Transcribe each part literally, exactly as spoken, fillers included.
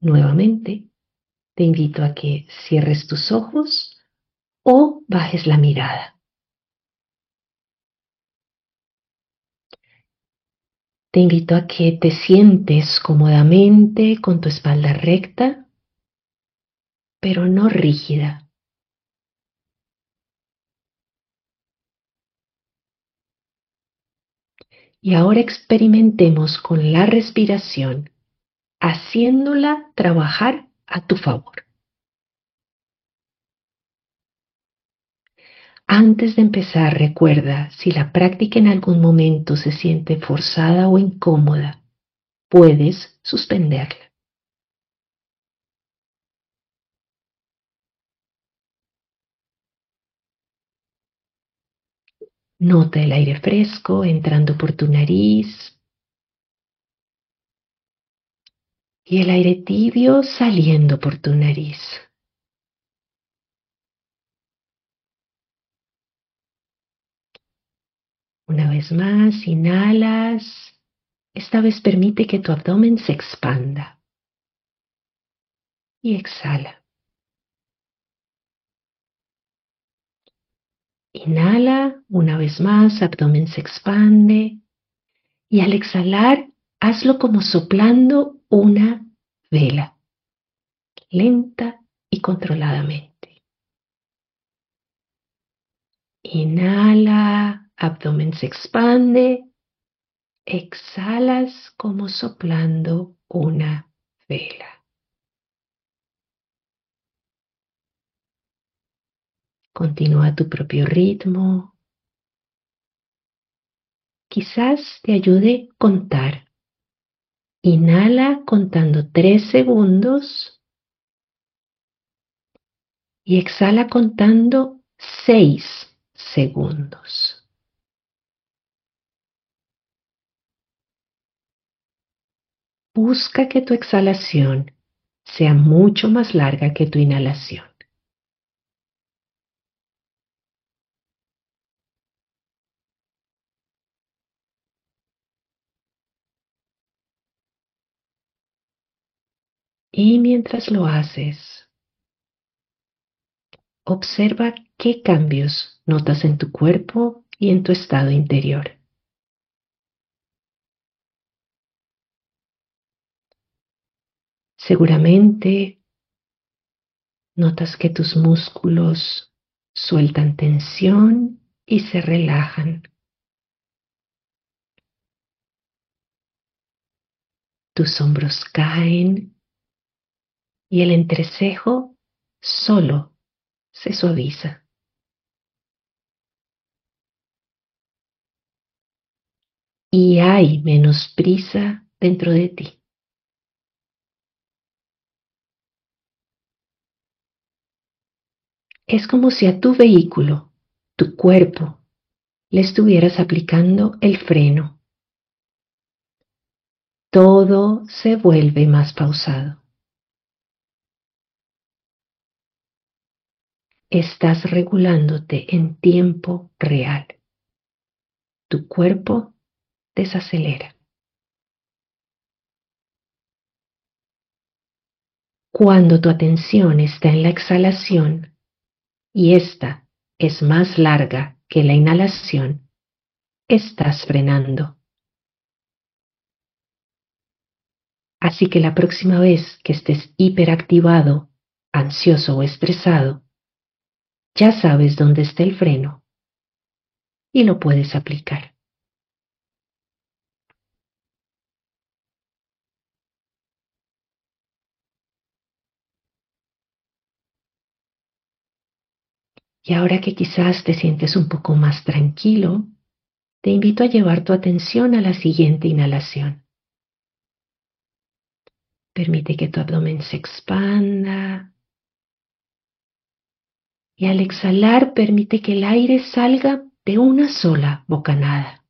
Nuevamente, te invito a que cierres tus ojos o bajes la mirada. Te invito a que te sientes cómodamente con tu espalda recta, pero no rígida. Y ahora experimentemos con la respiración, haciéndola trabajar a tu favor. Antes de empezar, recuerda, si la práctica en algún momento se siente forzada o incómoda, puedes suspenderla. Nota el aire fresco entrando por tu nariz y el aire tibio saliendo por tu nariz. Una vez más, inhalas. Esta vez permite que tu abdomen se expanda. Y exhala. Inhala, una vez más, abdomen se expande. Y al exhalar, hazlo como soplando una vela, lenta y controladamente. Inhala, abdomen se expande. Exhalas como soplando una vela. Continúa a tu propio ritmo. Quizás te ayude contar. Inhala contando tres segundos y exhala contando seis segundos. Busca que tu exhalación sea mucho más larga que tu inhalación. Y mientras lo haces, observa qué cambios notas en tu cuerpo y en tu estado interior. Seguramente notas que tus músculos sueltan tensión y se relajan. Tus hombros caen y el entrecejo solo se suaviza. Y hay menos prisa dentro de ti. Es como si a tu vehículo, tu cuerpo, le estuvieras aplicando el freno. Todo se vuelve más pausado. Estás regulándote en tiempo real. Tu cuerpo desacelera. Cuando tu atención está en la exhalación y esta es más larga que la inhalación, estás frenando. Así que la próxima vez que estés hiperactivado, ansioso o estresado, ya sabes dónde está el freno y lo puedes aplicar. Y ahora que quizás te sientes un poco más tranquilo, te invito a llevar tu atención a la siguiente inhalación. Permite que tu abdomen se expanda y al exhalar permite que el aire salga de una sola bocanada.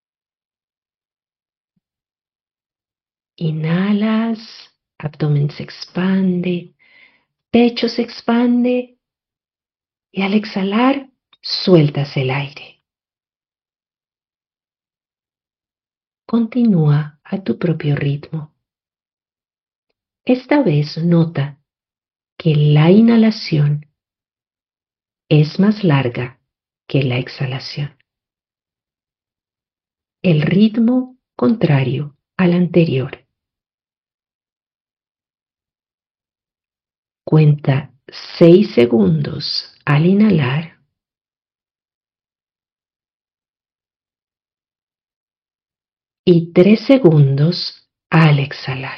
Inhalas, abdomen se expande, pecho se expande y al exhalar sueltas el aire. Continúa a tu propio ritmo. Esta vez nota que la inhalación es más larga que la exhalación. El ritmo contrario al anterior. Cuenta seis segundos al inhalar y tres segundos al exhalar.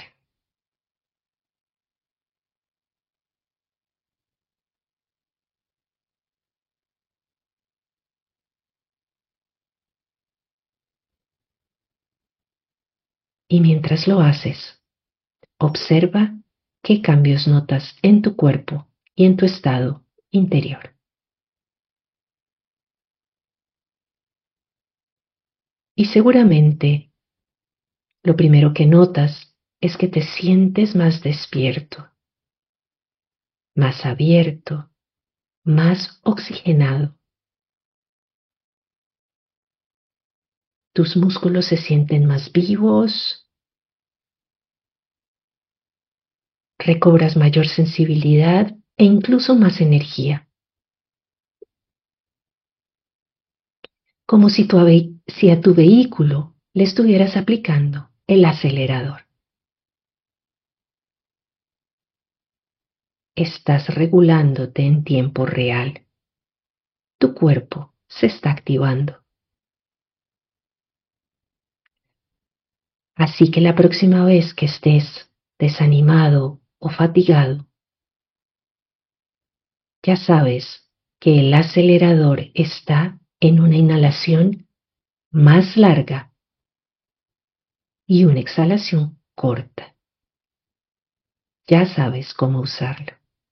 Y mientras lo haces, observa qué cambios notas en tu cuerpo y en tu estado interior. Y seguramente lo primero que notas es que te sientes más despierto, más abierto, más oxigenado. Tus músculos se sienten más vivos, recobras mayor sensibilidad e incluso más energía. Como si, tu, si a tu vehículo le estuvieras aplicando el acelerador. Estás regulándote en tiempo real. Tu cuerpo se está activando. Así que la próxima vez que estés desanimado o fatigado, ya sabes que el acelerador está en una inhalación más larga y una exhalación corta. Ya sabes cómo usarlo.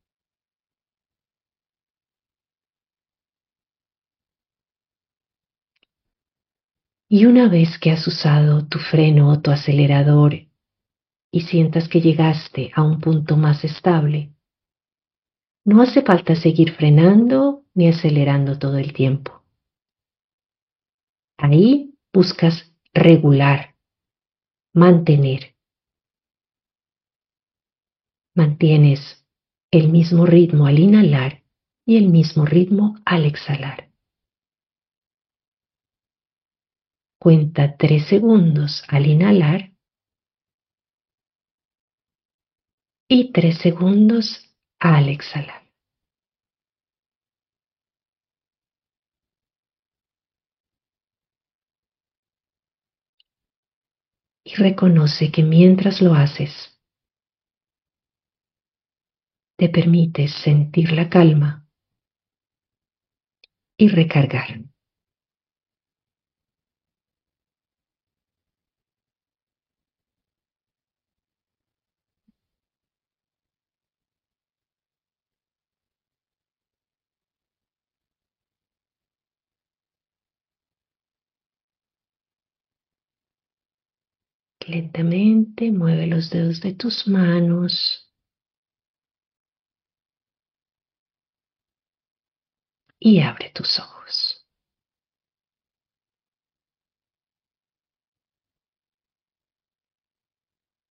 Y una vez que has usado tu freno o tu acelerador y sientas que llegaste a un punto más estable, no hace falta seguir frenando ni acelerando todo el tiempo. Ahí buscas regular, mantener. Mantienes el mismo ritmo al inhalar y el mismo ritmo al exhalar. Cuenta tres segundos al inhalar y tres segundos al exhalar. Y reconoce que mientras lo haces, te permites sentir la calma y recargar. Lentamente mueve los dedos de tus manos y abre tus ojos.